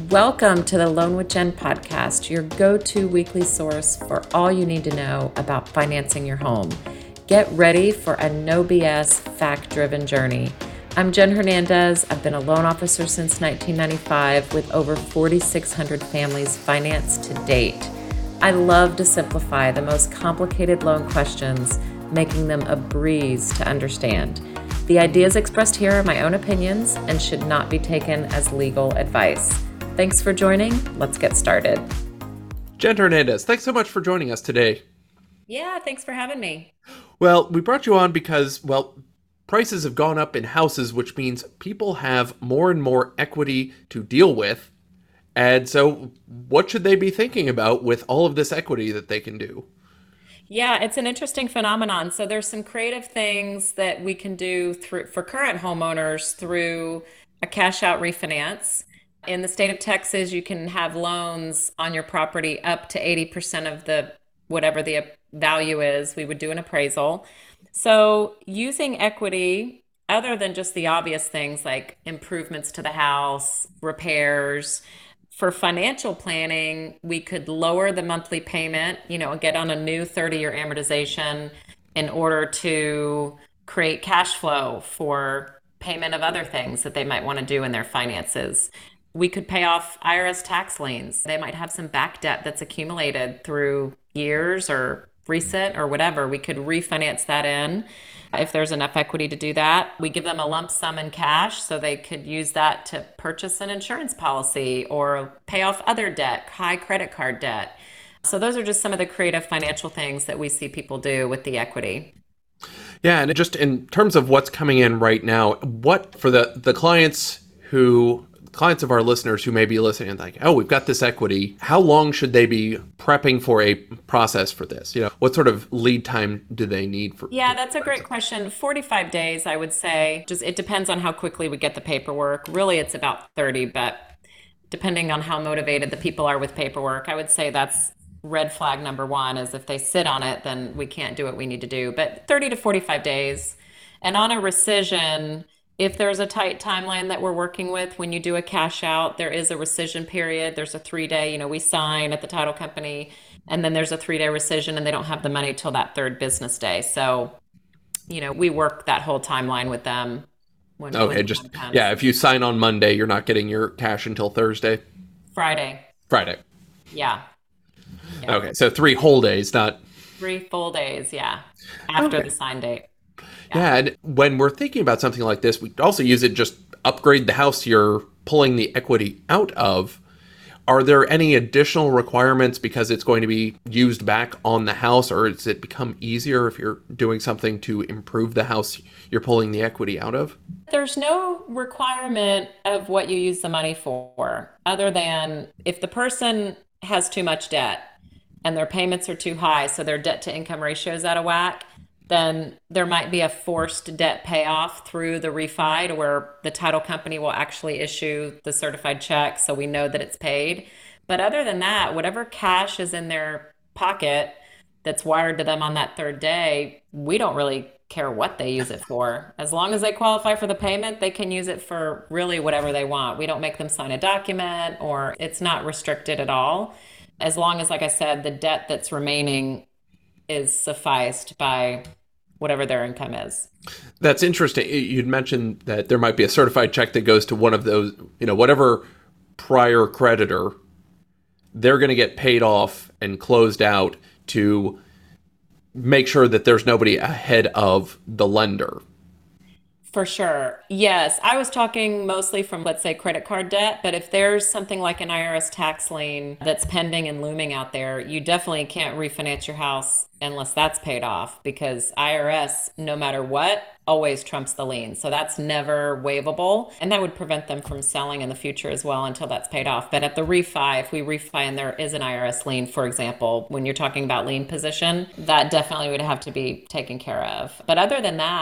Welcome to the Loan with Jen podcast, your go-to weekly source for all you need to know about financing your home. Get ready for a no BS, fact-driven journey. I'm Jen Hernandez. I've been a loan officer since 1995 with over 4,600 families financed to date. I love to simplify the most complicated loan questions, making them a breeze to understand. The ideas expressed here are my own opinions and should not be taken as legal advice. Thanks for joining. Let's get started. Jen Hernandez, thanks so much for joining us today. Yeah, thanks for having me. Well, we brought you on because, prices have gone up in houses, which means people have more and more equity to deal with. And so what should they be thinking about with all of this equity that they can do? Yeah, it's an interesting phenomenon. So there's some creative things that we can do for current homeowners through a cash out refinance. In the state of Texas, you can have loans on your property up to 80% of the whatever the value is. We would do an appraisal. So using equity, other than just the obvious things like improvements to the house, repairs, for financial planning, we could lower the monthly payment, get on a new 30-year amortization in order to create cash flow for payment of other things that they might want to do in their finances. We could pay off IRS tax liens. They might have some back debt that's accumulated through years or recent or whatever. We could refinance that in if there's enough equity to do that. We give them a lump sum in cash so they could use that to purchase an insurance policy or pay off other debt, high credit card debt. So those are just some of the creative financial things that we see people do with the equity. Yeah, and just in terms of what's coming in right now, what for the clients of our listeners who may be listening and like, oh, we've got this equity. How long should they be prepping for a process for this? What sort of lead time do they need for? Yeah, that's a great question. 45 days, I would say. Just it depends on how quickly we get the paperwork. Really, it's about 30, but depending on how motivated the people are with paperwork, I would say that's red flag number one is if they sit on it, then we can't do what we need to do. But 30 to 45 days. And on a rescission, if there's a tight timeline that we're working with, when you do a cash out, there is a rescission period. There's a 3-day, we sign at the title company, and then there's a 3-day rescission and they don't have the money till that third business day. So, we work that whole timeline with them. If you sign on Monday, you're not getting your cash until Thursday? Friday. Yeah. Okay, so 3 whole days, not 3 full days, yeah, after the sign date. Yeah, and when we're thinking about something like this, we also use it just upgrade the house you're pulling the equity out of. Are there any additional requirements because it's going to be used back on the house, or does it become easier if you're doing something to improve the house you're pulling the equity out of? There's no requirement of what you use the money for, other than if the person has too much debt and their payments are too high, so their debt to income ratio is out of whack, then there might be a forced debt payoff through the refi to where the title company will actually issue the certified check so we know that it's paid. But other than that, whatever cash is in their pocket that's wired to them on that third day, we don't really care what they use it for. As long as they qualify for the payment, they can use it for really whatever they want. We don't make them sign a document, or it's not restricted at all. As long as, like I said, the debt that's remaining is sufficed by whatever their income is. That's interesting. You'd mentioned that there might be a certified check that goes to one of those, whatever prior creditor, they're going to get paid off and closed out to make sure that there's nobody ahead of the lender. For sure. Yes. I was talking mostly from, let's say, credit card debt, but if there's something like an IRS tax lien that's pending and looming out there, you definitely can't refinance your house unless that's paid off, because IRS, no matter what, always trumps the lien. So that's never waivable. And that would prevent them from selling in the future as well until that's paid off. But at the refi, if we refi and there is an IRS lien, for example, when you're talking about lien position, that definitely would have to be taken care of. But other than that,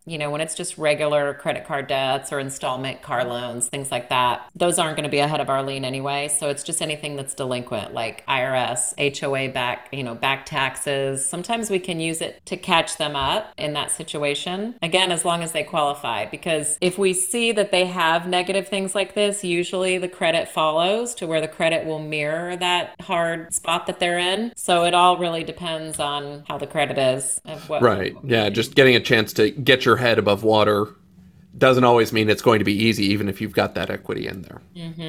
When it's just regular credit card debts or installment car loans, things like that, those aren't going to be ahead of our lien anyway. So it's just anything that's delinquent, like IRS, HOA back taxes. Sometimes we can use it to catch them up in that situation. Again, as long as they qualify, because if we see that they have negative things like this, usually the credit follows to where the credit will mirror that hard spot that they're in. So it all really depends on how the credit is of Right. what we Yeah. can do. Just getting a chance to get your head above water doesn't always mean it's going to be easy, even if you've got that equity in there.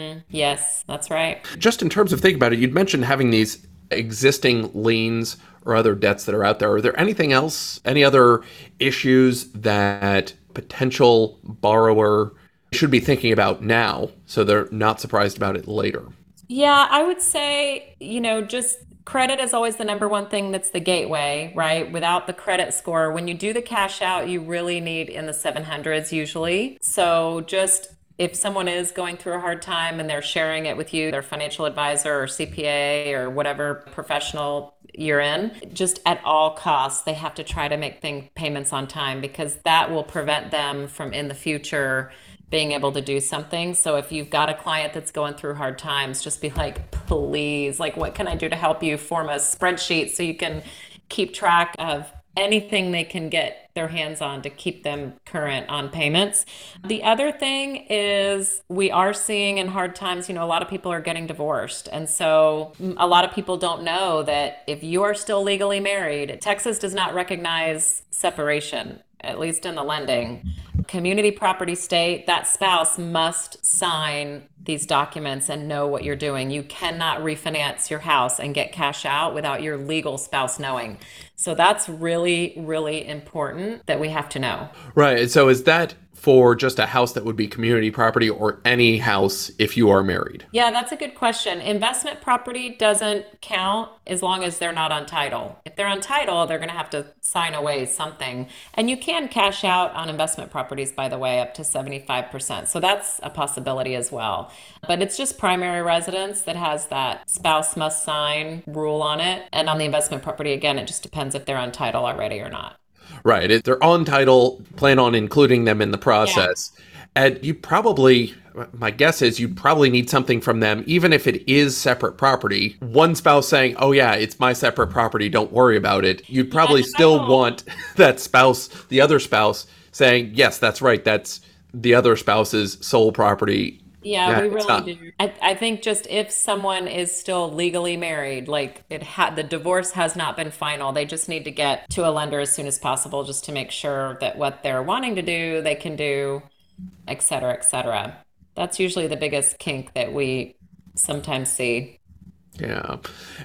Yes, that's right. Just in terms of thinking about it, you'd mentioned having these existing liens or other debts that are out there. Are there anything else, any other issues that potential borrower should be thinking about now so they're not surprised about it later? Yeah, I would say, just credit is always the number one thing that's the gateway, right? Without the credit score, when you do the cash out, you really need in the 700s usually. So just if someone is going through a hard time and they're sharing it with you, their financial advisor or CPA or whatever professional you're in, just at all costs, they have to try to make payments on time because that will prevent them from in the future being able to do something. So if you've got a client that's going through hard times, just be like, please, like, what can I do to help you? Form a spreadsheet so you can keep track of anything they can get their hands on to keep them current on payments. The other thing is we are seeing in hard times, a lot of people are getting divorced. And so a lot of people don't know that if you are still legally married, Texas does not recognize separation, at least in the lending. Community property state, that spouse must sign these documents and know what you're doing. You cannot refinance your house and get cash out without your legal spouse knowing. So that's really, really important that we have to know. Right. And so is that for just a house that would be community property or any house if you are married? Yeah, that's a good question. Investment property doesn't count as long as they're not on title. If they're on title, they're going to have to sign away something. And you can cash out on investment properties, by the way, up to 75%. So that's a possibility as well. But it's just primary residence that has that spouse must sign rule on it. And on the investment property, again, it just depends if they're on title already or not. Right. If they're on title, plan on including them in the Yeah. process. And you probably, my guess is you'd probably need something from them, even if it is separate property. One spouse saying, oh, yeah, it's my separate property, don't worry about it. You'd Yeah, probably still title. want that spouse, the other spouse, saying, yes, that's right, that's the other spouse's sole property. Yeah, Yeah, we it's really not. do. I think just if someone is still legally married, like the divorce has not been final, they just need to get to a lender as soon as possible just to make sure that what they're wanting to do, they can do, et cetera, et cetera. That's usually the biggest kink that we sometimes see. Yeah.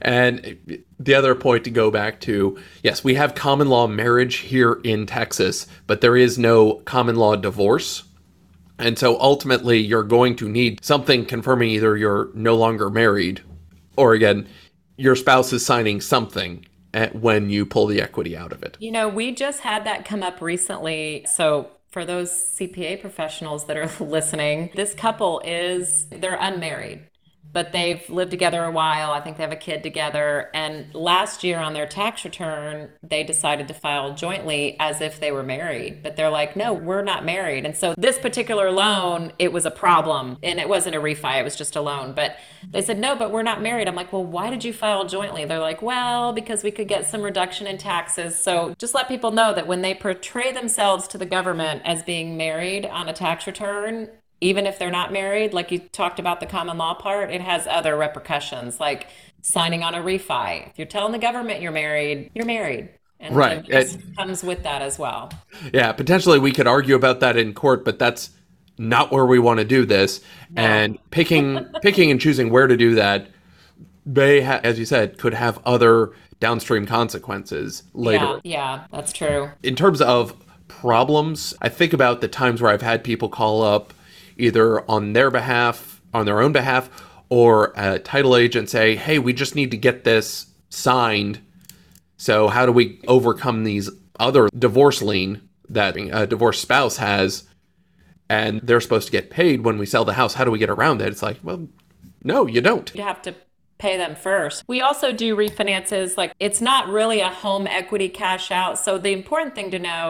And the other point to go back to, yes, we have common law marriage here in Texas, but there is no common law divorce. And so ultimately, you're going to need something confirming either you're no longer married or, again, your spouse is signing something when you pull the equity out of it. We just had that come up recently. So for those CPA professionals that are listening, this couple they're unmarried, but they've lived together a while. I think they have a kid together. And last year on their tax return, they decided to file jointly as if they were married. But they're like, no, we're not married. And so this particular loan, it was a problem. And it wasn't a refi, it was just a loan. But they said, no, but we're not married. I'm like, well, why did you file jointly? They're like, well, because we could get some reduction in taxes. So just let people know that when they portray themselves to the government as being married on a tax return, even if they're not married, like you talked about the common law part, it has other repercussions, like signing on a refi. If you're telling the government you're married, you're married. And Right. this comes with that as well. Yeah, potentially we could argue about that in court, but that's not where we want to do this. No. And picking and choosing where to do that as you said, could have other downstream consequences Yeah, later. yeah, that's true. In terms of problems, I think about the times where I've had people call up either on their behalf, on their own behalf, or a title agent say, hey, we just need to get this signed. So how do we overcome these other divorce lien that a divorced spouse has, and they're supposed to get paid when we sell the house? How do we get around it? It's like, well, no, you don't. You have to pay them first. We also do refinances. Like it's not really a home equity cash out. So the important thing to know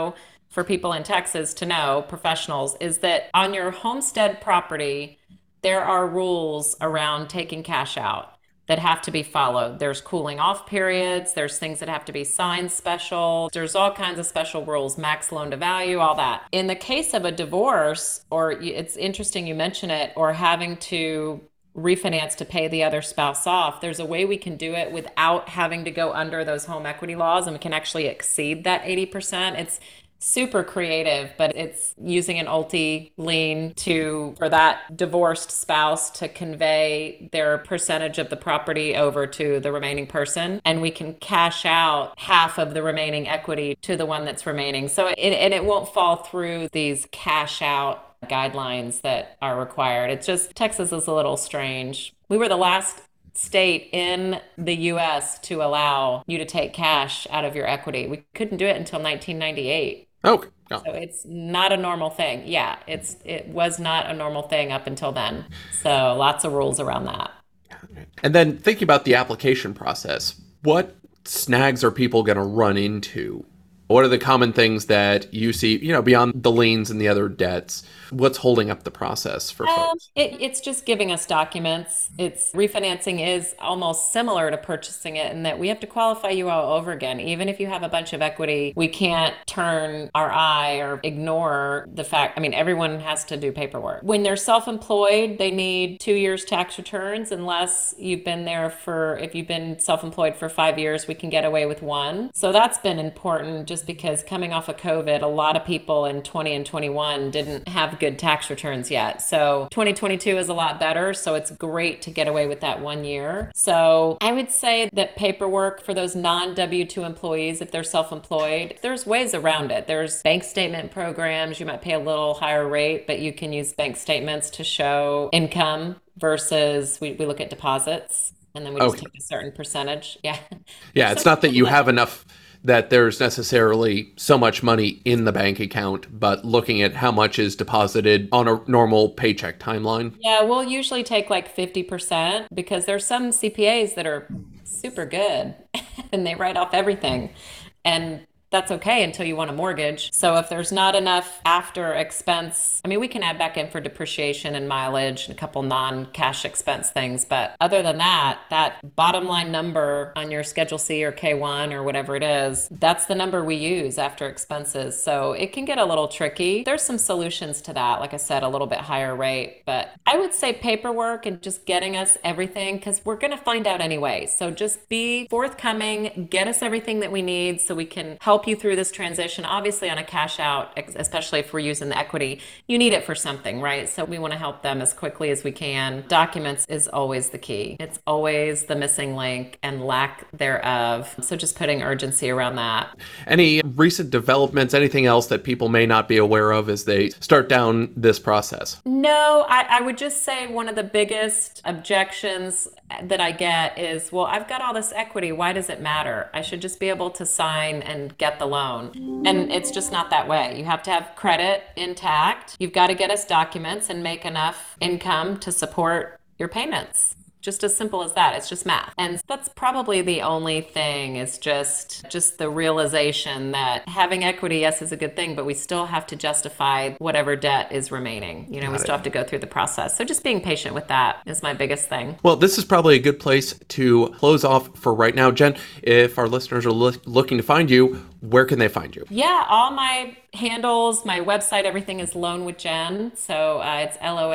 for people in Texas to know, professionals, is that on your homestead property, there are rules around taking cash out that have to be followed. There's cooling off periods, there's things that have to be signed special, there's all kinds of special rules, max loan to value, all that. In the case of a divorce, or it's interesting you mention it, or having to refinance to pay the other spouse off, there's a way we can do it without having to go under those home equity laws, and we can actually exceed that 80%. It's super creative, but it's using an ulti lien for that divorced spouse to convey their percentage of the property over to the remaining person, and we can cash out half of the remaining equity to the one that's remaining. So it won't fall through these cash out guidelines that are required. It's just Texas is a little strange. We were the last state in the US to allow you to take cash out of your equity. We couldn't do it until 1998. Oh, no. So it's not a normal thing. Yeah, it was not a normal thing up until then. So lots of rules around that. And then thinking about the application process, what snags are people going to run into? What are the common things that you see, beyond the liens and the other debts? What's holding up the process for folks? It's just giving us documents. Refinancing is almost similar to purchasing it in that we have to qualify you all over again. Even if you have a bunch of equity, we can't turn our eye or ignore the fact. Everyone has to do paperwork. When they're self-employed, they need 2 years tax returns unless you've been if you've been self-employed for 5 years, we can get away with 1. So that's been important just because coming off of COVID, a lot of people in 20 and 21 didn't have good tax returns yet. So 2022 is a lot better. So it's great to get away with that 1 year. So I would say that paperwork for those non-W-2 employees, if they're self-employed, there's ways around it. There's bank statement programs. You might pay a little higher rate, but you can use bank statements to show income versus we look at deposits and then we just take a certain percentage. Yeah. Yeah. It's not that you have enough that there's necessarily so much money in the bank account, but looking at how much is deposited on a normal paycheck timeline. Yeah, we'll usually take like 50% because there's some CPAs that are super good and they write off everything. And that's okay until you want a mortgage. So if there's not enough after expense, we can add back in for depreciation and mileage and a couple non-cash expense things. But other than that, that bottom line number on your Schedule C or K1 or whatever it is, that's the number we use after expenses. So it can get a little tricky. There's some solutions to that. Like I said, a little bit higher rate. But I would say paperwork and just getting us everything because we're going to find out anyway. So just be forthcoming, get us everything that we need so we can help you through this transition. Obviously on a cash out, especially if we're using the equity, you need it for something, right? So we want to help them as quickly as we can. Documents is always the key. It's always the missing link and lack thereof. So just putting urgency around that. Any recent developments, anything else that people may not be aware of as they start down this process? No, I would just say one of the biggest objections that I get is, well, I've got all this equity. Why does it matter? I should just be able to sign and get the loan. And it's just not that way. You have to have credit intact. You've got to get us documents and make enough income to support your payments. Just as simple as that. It's just math. And that's probably the only thing is just the realization that having equity, yes, is a good thing, but we still have to justify whatever debt is remaining. We still have to go through the process. So just being patient with that is my biggest thing. Well, this is probably a good place to close off for right now. Jen, if our listeners are looking to find you, where can they find you? Yeah, all my handles, my website, everything is Loan with Jen. So it's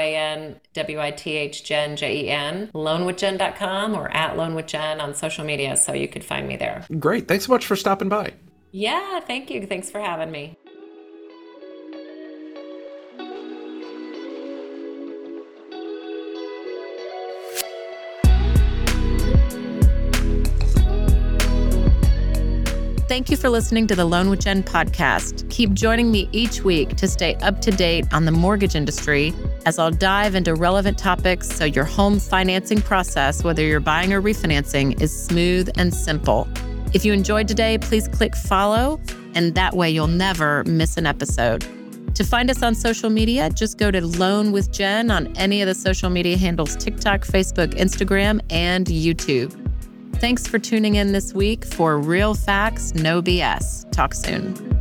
LOANWITH Jen, JEN, loanwithjen.com or at Loan with Jen on social media. So you could find me there. Great. Thanks so much for stopping by. Yeah, thank you. Thanks for having me. Thank you for listening to the Loan with Jen podcast. Keep joining me each week to stay up to date on the mortgage industry as I'll dive into relevant topics so your home financing process, whether you're buying or refinancing, is smooth and simple. If you enjoyed today, please click follow, and that way you'll never miss an episode. To find us on social media, just go to Loan with Jen on any of the social media handles: TikTok, Facebook, Instagram, and YouTube. Thanks for tuning in this week for Real Facts, No BS. Talk soon.